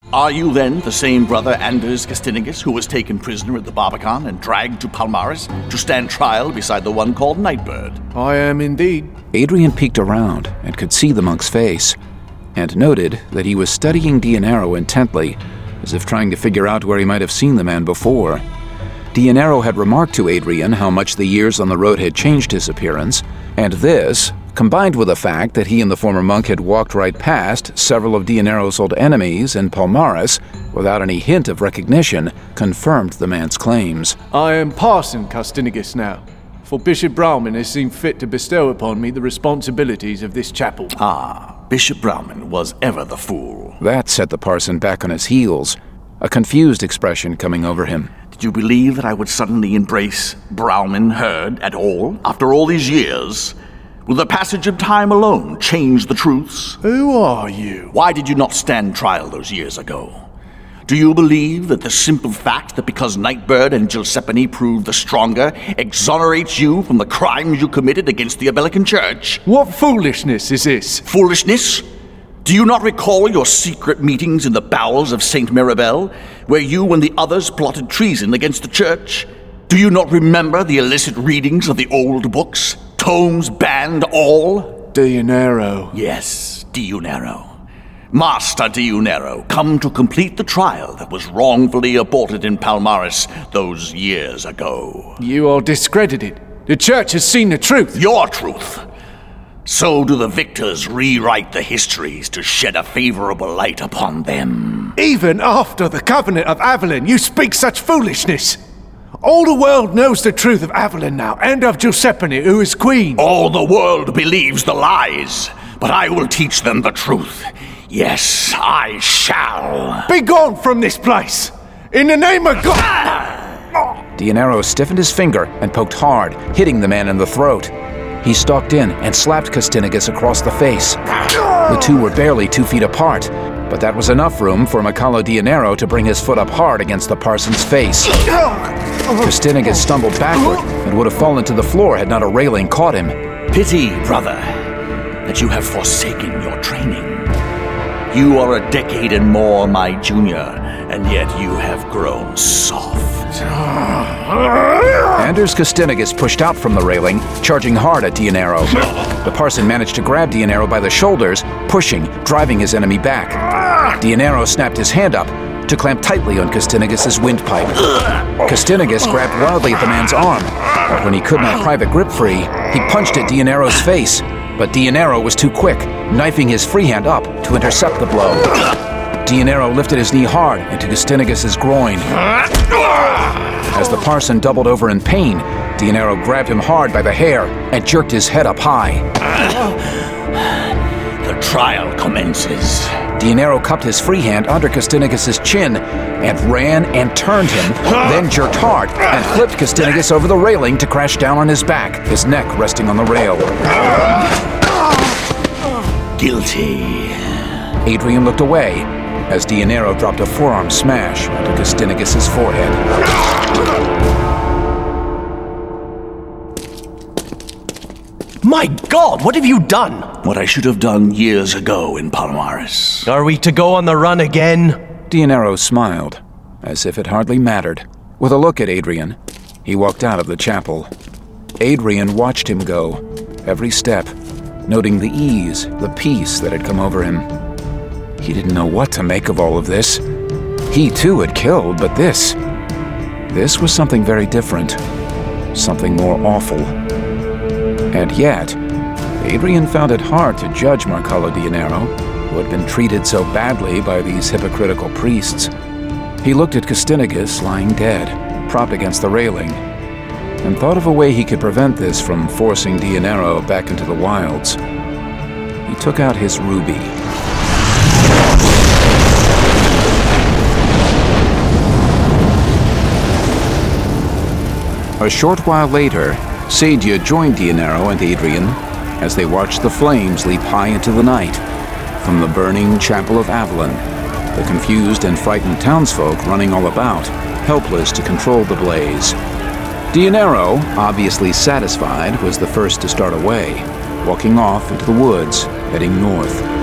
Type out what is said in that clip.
Are you then the same brother Anders Castinigus who was taken prisoner at the Barbican and dragged to Palmaris to stand trial beside the one called Nightbird? I am indeed. Adrian peeked around and could see the monk's face, and noted that he was studying Dionero intently, as if trying to figure out where he might have seen the man before. Dionero had remarked to Adrian how much the years on the road had changed his appearance, and this, combined with the fact that he and the former monk had walked right past several of Dionero's old enemies in Palmaris without any hint of recognition, confirmed the man's claims. I am Parson Castinigus now, for Bishop Brauman has seen fit to bestow upon me the responsibilities of this chapel. Bishop Brauman was ever the fool. That set the parson back on his heels, a confused expression coming over him. Did you believe that I would suddenly embrace Brauman Herd at all, after all these years? Will the passage of time alone change the truths? Who are you? Why did you not stand trial those years ago? Do you believe that the simple fact that because Nightbird and Giuseppe proved the stronger exonerates you from the crimes you committed against the Abelican Church? What foolishness is this? Foolishness? Do you not recall your secret meetings in the bowels of Saint Mirabel, where you and the others plotted treason against the Church? Do you not remember the illicit readings of the old books? Tomes banned all? Dionero. Yes, Dionero. Master Dionero, come to complete the trial that was wrongfully aborted in Palmaris those years ago. You are discredited. The Church has seen the truth. Your truth. So do the victors rewrite the histories to shed a favorable light upon them. Even after the Covenant of Avalon, you speak such foolishness. All the world knows the truth of Avalon now, and of Giuseppe, who is queen. All the world believes the lies, but I will teach them the truth. Yes, I shall. Be gone from this place! In the name of God! Dionero stiffened his finger and poked hard, hitting the man in the throat. He stalked in and slapped Castinigus across the face. The two were barely 2 feet apart, but that was enough room for Maccolo Dionero to bring his foot up hard against the parson's face. Castinigus stumbled backward and would have fallen to the floor had not a railing caught him. Pity, brother, that you have forsaken your training. You are a decade and more my junior, and yet you have grown soft. Anders Castinigus pushed out from the railing, charging hard at Dionero. The parson managed to grab Dionero by the shoulders, pushing, driving his enemy back. Dionero snapped his hand up to clamp tightly on Castinigus' windpipe. Castinigus grabbed wildly at the man's arm, but when he could not pry the grip free, he punched at Dionero's face. But Dionero was too quick, knifing his free hand up to intercept the blow. Dionero lifted his knee hard into Castinigus' groin. As the parson doubled over in pain, Dionero grabbed him hard by the hair and jerked his head up high. The trial commences. Dionero cupped his free hand under Castinigus' chin and ran and turned him, then jerked hard and flipped Castinigus over the railing to crash down on his back, his neck resting on the rail. Guilty. Adrian looked away as Dionero dropped a forearm smash onto Castinigus' forehead. My God, what have you done? What I should have done years ago in Palmaris. Are we to go on the run again? Dionero smiled, as if it hardly mattered. With a look at Adrian, he walked out of the chapel. Adrian watched him go, every step, noting the ease, the peace that had come over him. He didn't know what to make of all of this. He too had killed, but this was something very different, something more awful. And yet, Adrian found it hard to judge Maccolo Dionero, who had been treated so badly by these hypocritical priests. He looked at Castinigus lying dead, propped against the railing, and thought of a way he could prevent this from forcing Dionero back into the wilds. He took out his ruby. A short while later, Sadia joined Dionero and Adrian as they watched the flames leap high into the night from the burning Chapel of Avalon, the confused and frightened townsfolk running all about, helpless to control the blaze. Dionero, obviously satisfied, was the first to start away, walking off into the woods, heading north.